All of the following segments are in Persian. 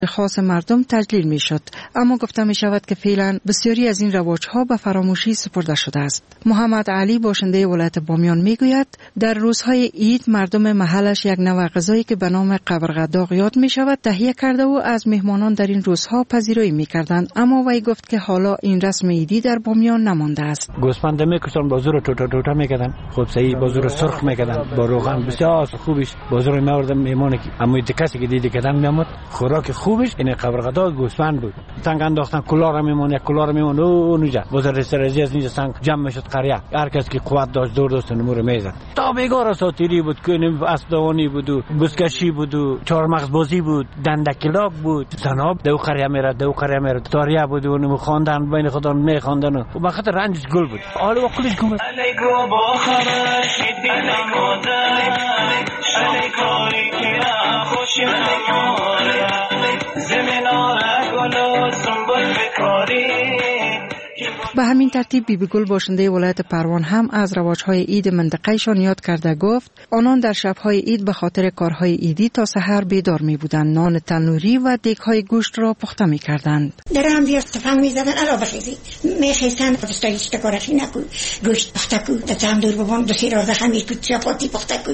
خاص مردم تجلیل می شد، اما گفته می شود که فعلا بسیاری از این رواجها به فراموشی سپرده شده است. محمد علی باشنده ولایت بامیان می گوید در روزهای عید مردم محلش یک نوع غذایی که به نام قبرغداغ یاد می شود تهیه کرده و از مهمانان در این روزها پذیرایی می کردند، اما وی گفت که حالا این رسم عیدی در بامیان نمانده است. گوسفند میکشن، بازو رو ټوټه میکردن، خوب صحیح بازو رو سرخ میکردن با روغن بسیار خوبش، بازو رو میآوردن میمونه که اما کسی که دیدی کردن میامد خوراک خوبش این قبرغداغ گوسفند بود. سنگ انداختن کلار میمونه، کلار میمونه اونجا بازار سرزی از اینجا سنگ جمع میشد قریه، هر کس که قوت داشت دور داشت نمور میزد. تا بیگار اساطیری بود که اسدوانی بود و بزکشی بود و چهارمغز بازی بود، دندکلاک بود، سناب دو قریه میره تاریه بود و نمو خواندن بین خودم میخواندن و وقت رنجش گل بود. حالا وقتش گم علیکو با خبر شدید علیکاری که خوش به همین ترتیب بیبی گل باشنده ولایت پروان هم از رواجهای عید منطقه‌شان یاد کرده گفت آنان در شب‌های عید به خاطر کارهای عیدی تا سحر بیدار می‌بودند، نان تنوری و دیگ‌های گوشت را پخته می‌کردند. در هم زیاد تفنگ می‌زدن علاوه بخیزی می‌خیستن دستایش تکارشی نکو گوشت پخته کو تا دور بابام دو سه روز خمیر کو چپاتی پخته کو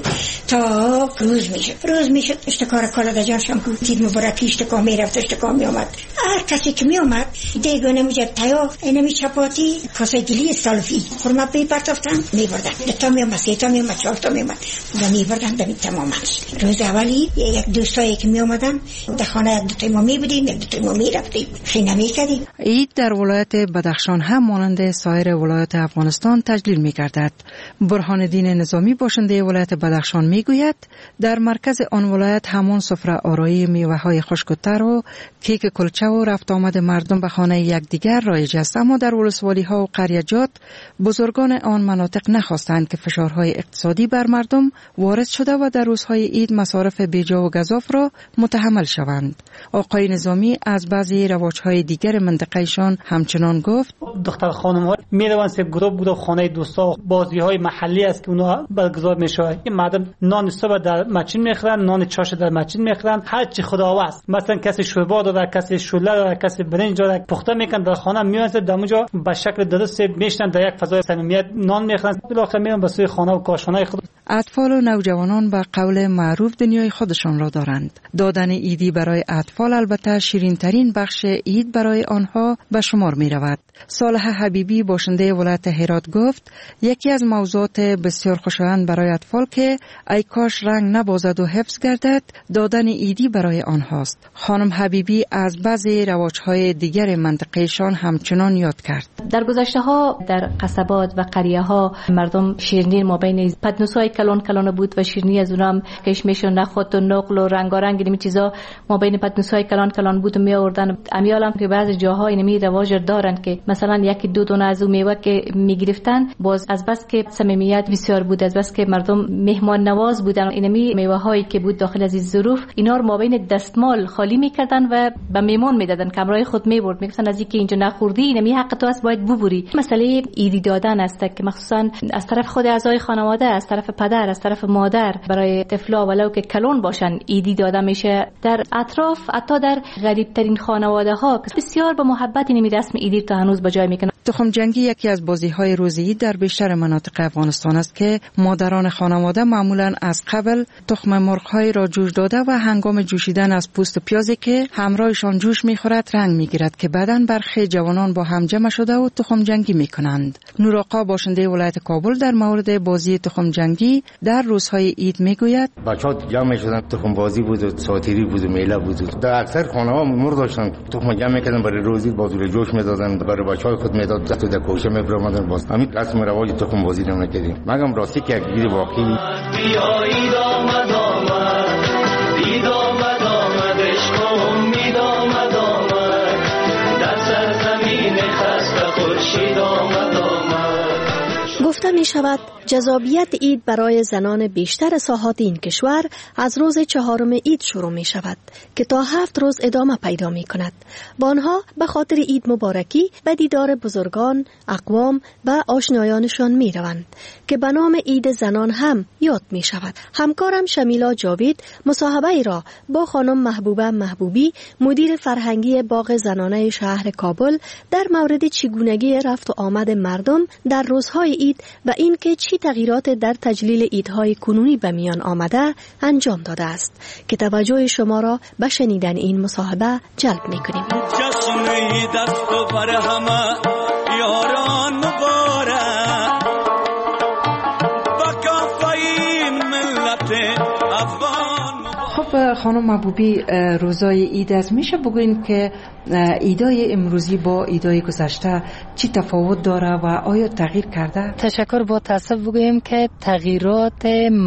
تا روز میشد اشتکار کالا دجان شام کو عید مبارک اشتکار میرفت اشتکار میومد هر کسی که میومد دیگونه میجد تایا اینمی چپاتی کاسه گلی سالفی خرما پی پرتافتن میبردن تا میومد سه تا میومد چهار تا میومد و میبردن دمی تمام روز اولی یک دوستایی که میومدن در خانه دو تا ما میبودیم دو تا ما میرفتیم خیلی نمیکردیم. عید در ولایت بدخشان هم مانند سایر ولایات افغانستان تجلیل می‌گردد. برهان الدین نظامی باشنده ولایت بدخشان میگوید در مرکز آن ولایت همان سفره آرایی میوه‌های خشک و تر و کیک کلچه و رفت آمد مردم به خانه یکدیگر رایج است، اما در ولسوالی‌ها و قریه‌جات بزرگان آن مناطق نخواستند که فشارهای اقتصادی بر مردم وارد شده و در روزهای عید مصارف بیجا و گزاف را متحمل شوند. آقای نظامی از بعضی رواج‌های دیگر منطقه‌شان همچنان گفت دختر خانم‌ها میروند سه گروه خانه دوستا بازی‌های محلی است که اونها برگزار میشه. این مردم نان صبح در مچین میخورن، نان چاش در مچین میخورن، هر چی خداوست. مثلا کسی شوربا داره، کسی شوله داره، کسی برنج داره، پخته میکنن در خانه میان در اونجا به شکل درست میشنن در یک فضای صمیمیت نان میخورن، بالاخره میرن به سوی خانه و کاشانه خود. اطفال و نوجوانان به قول معروف دنیای خودشان را دارند. دادن عیدی برای اطفال البته شیرین ترین بخش عید برای آنها به شمار می رود. صالح حبیبی باشنده ولایت هرات گفت یکی از موضوعات بسیار خوشایند برای اطفال که ای کاش رنگ نبازد و حفظ گردد دادن عیدی برای آنهاست. خانم حبیبی از بعضی رواج‌های دیگر منطقه‌شان همچنان یاد کرد. در گذشته‌ها در قصبات و قریه‌ها مردم شیرینی مابین پدنوس‌های کلان بود و شیرینی از اونم کشمش و نخود و نقل و رنگارنگ این چیزا مابین پدنوس‌های کلان بود و می آوردن. امیالم که بعضی جاها اینمی رواج دارن که مثلا یکی دو دونه از اون میوه که میگرفتن باز از بس که صمیمیت بسیار بود، از بس که مردم مهمان نواز بودن، اینمی میوه هایی که بود داخل از این ظروف اینا رو مابین دستمال خالی میکردن و به میمون میدادن، کمرای خود میبرد، میگفتن از اینکه اینجا نخوردی اینمی حق تو است باید ببری. مسئله عیدی دادن است که مخصوصا از طرف خود اعضای خانواده، از طرف پدر، از طرف مادر برای طفلا ولو که کلون باشن عیدی داده میشه. در اطراف حتی در غریب ترین خانواده ها بسیار به محبت اینمی رسم عیدی تا هنوز به جای میکنن. تخم جنگی یکی از بازی‌های روز عید در بیشتر مناطق افغانستان است که مادران خانواده معمولاً از قبل تخم مرغ‌های را جوش داده و هنگام جوشیدن از پوست پیازی که همراهشان جوش می‌خورد رنگ می‌گیرد که بعداً برخی جوانان با هم جمع شده و تخم جنگی می‌کنند. نورآقا باشنده ولایت کابل در مورد بازی تخم جنگی در روزهای عید می‌گوید بچه‌ها جمع شدن، تخم بازی بود و ساتیری بود و میله بود. در اکثر خانه‌ها مرغ داشتن، تخم جمع می‌کردن برای روزی بازی رو جوش می‌دادن، برای بچه‌های خود می‌دادن تو در کوچه می‌برامدن. باز همین رسم رواج تخم بازی رو نکردیم. مگم راستی که یک واقعی بیایید آمد امید آمد در سرزمین خسته خورشید آمد. گفته گفته می شود جذابیت عید برای زنان بیشتر ساحات این کشور از روز 4 عید شروع می شود که تا 7 روز ادامه پیدا می کند. با آنها به خاطر عید مبارکی به دیدار بزرگان، اقوام و آشنایانشان می روند که به نام عید زنان هم یاد می شود. همکارم شمیلا جاوید مصاحبه ای را با خانم محبوبه محبوبی مدیر فرهنگی باغ زنانه شهر کابل در مورد چگونگی رفت و آمد مردم در روزهای عید و اینکه چی تغییرات در تجلیل عیدهای کنونی به میان آمده انجام داده است که توجه شما را به شنیدن این مصاحبه جلب می‌کنیم. جشن عید است و بر همه یاران مبارک با کافه ملت افغان. خب خانم محبوبی، روزای عید از میشه بگوین که عیدای امروزی با عیدای گذشته چی تفاوت داره و آیا تغییر کرده؟ تشکر. با تاسف بگویم که تغییرات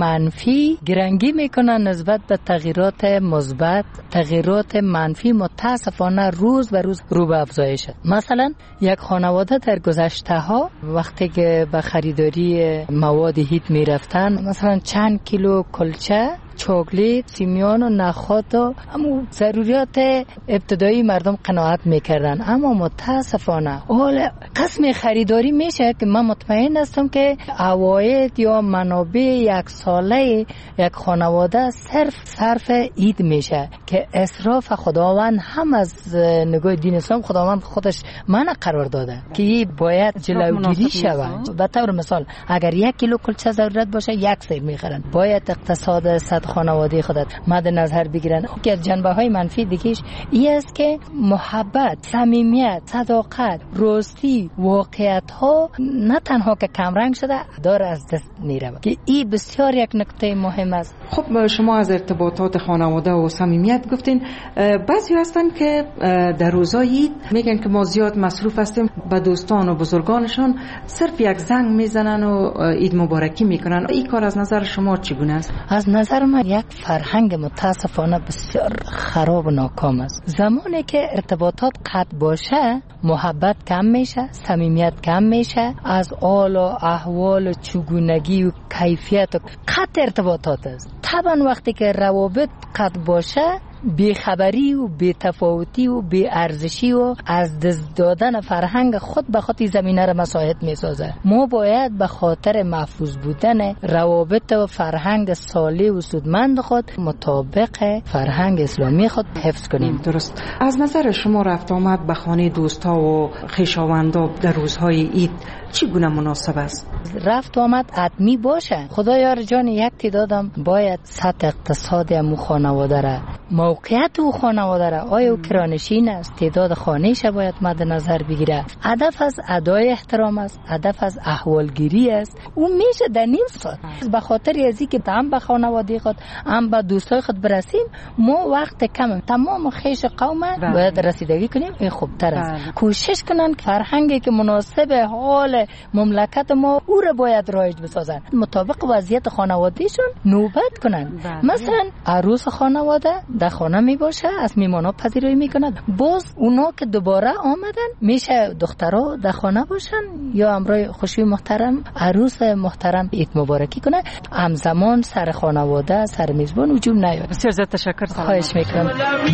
منفی گرنگی میکنن نسبت به تغییرات مثبت. تغییرات منفی متاسفانه روز به روز رو به افزایشه. مثلا یک خانواده در گذشته ها وقتی که به خریداری مواد عید میرفتن، مثلا چند کیلو کلچه، چاکلیت، سیمیان و نخود و همون ضروریات ابتدایی مردم قناعت میکردن. اما متاسفانه حال قسم خریداری میشه که من مطمئن هستم که عواید یا منابع یک ساله یک خانواده صرف عید میشه که اسراف خداوند هم از نگاه دین اسلام خداوند خودش منع قرار داده که این باید جلوگیری شود. به طور مثال اگر 1 کیلو کلچه ضرورت باشه 1 سیر میخرن. باید اقتصاد صد خانواده خودت مد نظر بگیرن. که جنبه های منفی دیگهش این است که محبت، صمیمیت، صداقت، راستی، واقعیت ها نه تنها که کمرنگ شده داره از دست میره که این بسیار یک نکته مهم است. خب شما از ارتباطات خانواده و صمیمیت گفتین. بعضی هستن که در روزای عید میگن که ما زیاد مصروف هستیم، به دوستان و بزرگانشان صرف یک زنگ میزنن و عید مبارکی میکنن. این کار از نظر شما چگونه است؟ از نظر من یک فرهنگ متاسفانه بسیار خراب و ناکام است. زمانی که ارتباطات قطع باشه محبت کم میشه، صمیمیت کم میشه، از حال و احوال و چگونگی و کیفیت و قطع ارتباطات است. طبعا وقتی که روابط قطع باشه بیخبری و بی‌تفاوتی و بی‌ارزشی و از دست دادن فرهنگ خود به خود زمینه را مساعد می‌سازه. ما باید به خاطر محفوظ بودن روابط و فرهنگ صالح و سودمند خود مطابق فرهنگ اسلامی خود حفظ کنیم. درست. از نظر شما رفت آمد به خانه دوستا و خویشاوندا در روزهای عید چگونه مناسب است؟ رفت آمد حتمی باشه. خدایار جان یک تعدادم باید سطح اقتصادی امو خانواده را، موقعیت او خانواده را، آیا او کرانشین است، تعداد خانه‌اش باید مد نظر بگیره. هدف از ادای احترام است، هدف از احوالگیری است. او میشه در نیم ساعت به خاطر ازی که هم به خانواده خود هم به دوستای خود برسیم. ما وقت کم، تمام خیش قوم باید رسیدگی کنیم. این خوبتر است. کوشش کنن که فرهنگی که مناسب حال مملکت ما او را باید رایج بسازن، مطابق وضعیت خانوادهشون نوبت کنن. مثلا عروس خانواده در خانه می باشه، از میمانا پذیرایی میکند. باز اونا که دوباره آمدن میشه دخترها در خانه باشن یا امرای خوشی محترم عروس محترم عید مبارکی کنه. همزمان سر خانواده سر میزبان هجوم نیاد. بسیار زیاد تشکر. خواهش میکنم.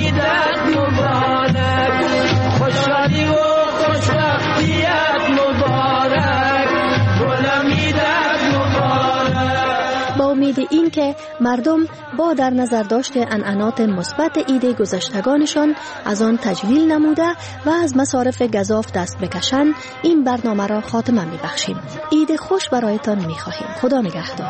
خوشحالی و خوشبختیت مبارک، با امید این که مردم با در نظر داشت عنعنات مثبت عید گذشتگانشان از آن تجلیل نموده و از مصارف گزاف دست بکشند، این برنامه را خاتمه می‌بخشیم. عید خوش برایتان می‌خواهیم. خدا نگهدار.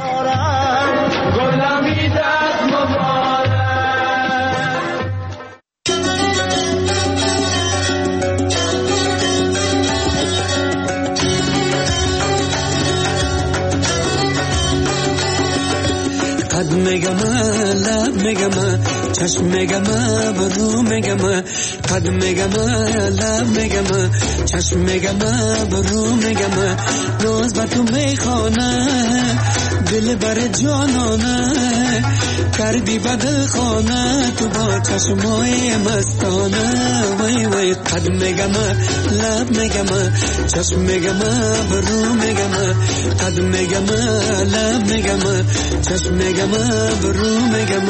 قد میگم لب میگم چشم میگم برو میگم قد میگم لب میگم چشم میگم برو میگم روز بر تو میخوانه دل بر جانانه کردی بدل خانه تو با چشمای مستانه وای وای قد میگم لب میگم چشم میگم برو میگم قد میگم لب میگم چشم میگم برو میگم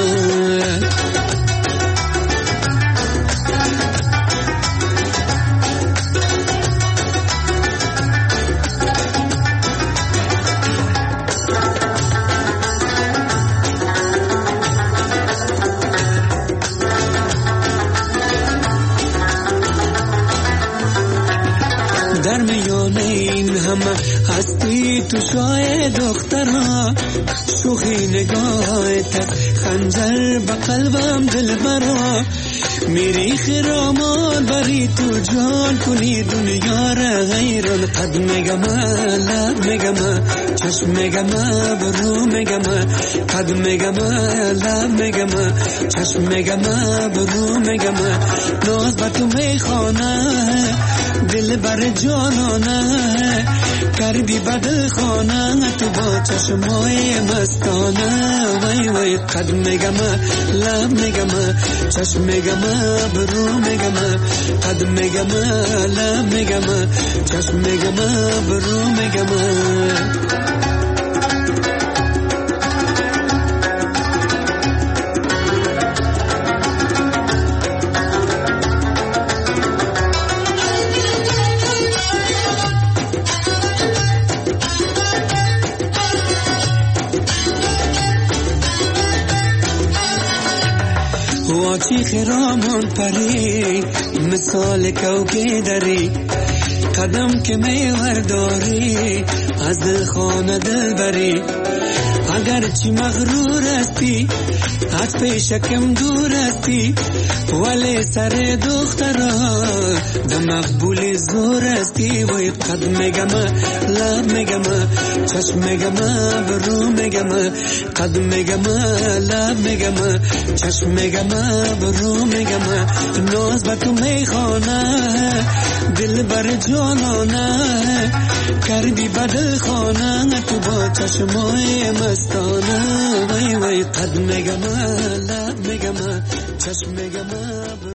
در میان این همه هستی تو شای دخترها شوخی نگاهت خنجر به قلبم دل برا میری خرامان بری تو جان کنی دنیا را غیران قد میگم لب میگم چشم میگم برو میگم قد میگم لب میگم چشم میگم برو میگم ناز با تو میخوانه دل بر جانانه کردی بدل خانه تو با چشمای مستانه وای وای قد میگم لب میگم چشم میگم برو میگم قد میگم لب میگم چشم میگم برو میگم واچی خرامان پری مثال کوکه داری قدم که میورداری از دل خانه دل بری اگر چی مغرور استی از پیشکم دور استی ولی سر دخترا ده مقبول زور استی وی قد میگم لب میگم چشم میگم برو میگم قد میگم لب میگم چشم میگم برو میگم ناز با تو میخوانه دل بر جانانه کردی بدل خانه تو با چشمای مستانه وای وای قد میگم لب میگم چشم میگم